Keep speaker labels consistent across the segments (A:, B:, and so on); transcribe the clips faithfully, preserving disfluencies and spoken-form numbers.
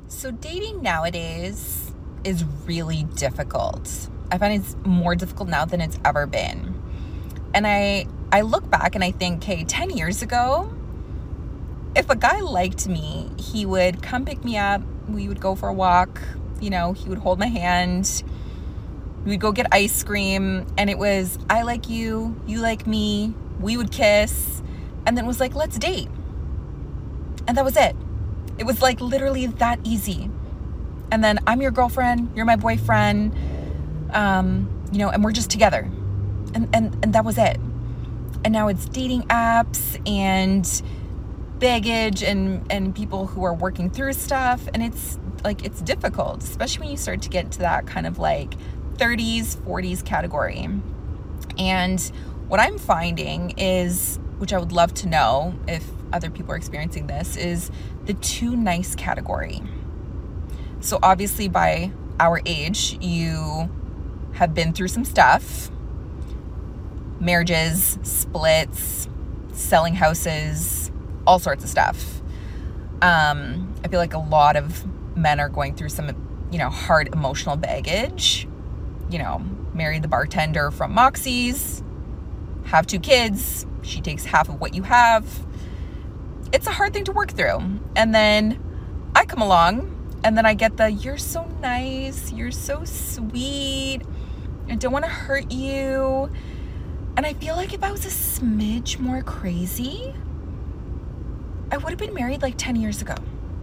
A: So dating nowadays is really difficult. I find it's more difficult now than it's ever been. And I I look back and I think, hey, ten years ago, if a guy liked me, he would come pick me up, we would go for a walk, you know, he would hold my hand, we'd go get ice cream, and it was, I like you, you like me, we would kiss, and then it was like, let's date. And that was it. It was like literally that easy. And then I'm your girlfriend, you're my boyfriend, um, you know, and we're just together. And, and, and that was it. And now it's dating apps and baggage and, and people who are working through stuff. And it's like, it's difficult, especially when you start to get to that kind of like thirties, forties category. And what I'm finding is, which I would love to know if other people are experiencing this, is the too nice category. So obviously by our age, you have been through some stuff, marriages, splits, selling houses, all sorts of stuff. Um, I feel like a lot of men are going through some, you know, hard emotional baggage. You know, marry the bartender from Moxie's, have two kids, she takes half of what you have. It's a hard thing to work through. And then I come along and then I get the, you're so nice, you're so sweet, I don't want to hurt you. And I feel like if I was a smidge more crazy, I would have been married like ten years ago.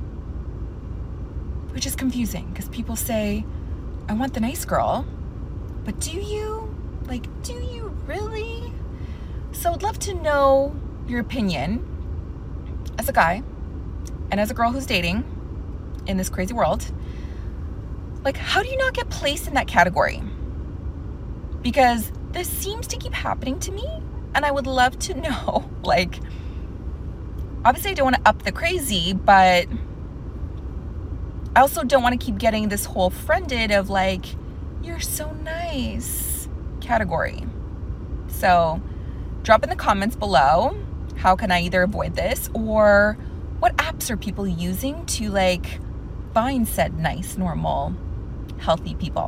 A: Which is confusing because people say, I want the nice girl, but do you? Like, do you really? So I'd love to know your opinion as a guy and as a girl who's dating in this crazy world. Like, how do you not get placed in that category? Because this seems to keep happening to me, and I would love to know, like, obviously I don't want to up the crazy, but I also don't want to keep getting this whole friended of like, you're so nice category. So drop in the comments below, how can I either avoid this, or what apps are people using to like find said nice, normal, healthy people?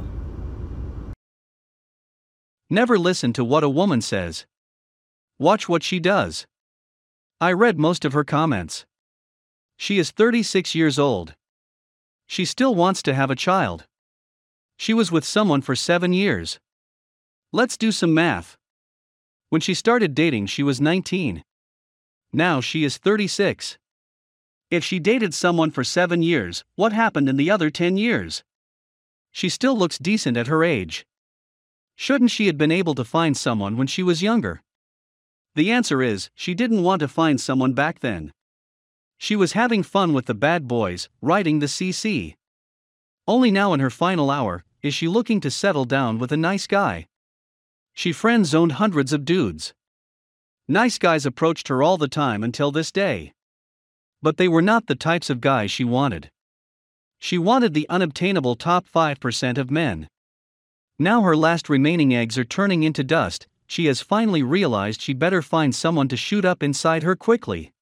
B: Never listen to what a woman says. Watch what she does. I read most of her comments. She is thirty-six years old. She still wants to have a child. She was with someone for seven years. Let's do some math. When she started dating, she was nineteen. Now she is thirty-six. If she dated someone for seven years, what happened in the other ten years? She still looks decent at her age. Shouldn't she have been able to find someone when she was younger? The answer is, she didn't want to find someone back then. She was having fun with the bad boys, riding the C C. Only now in her final hour, is she looking to settle down with a nice guy. She friend-zoned hundreds of dudes. Nice guys approached her all the time until this day. But they were not the types of guys she wanted. She wanted the unobtainable top five percent of men. Now her last remaining eggs are turning into dust. She has finally realized she better find someone to shoot up inside her quickly.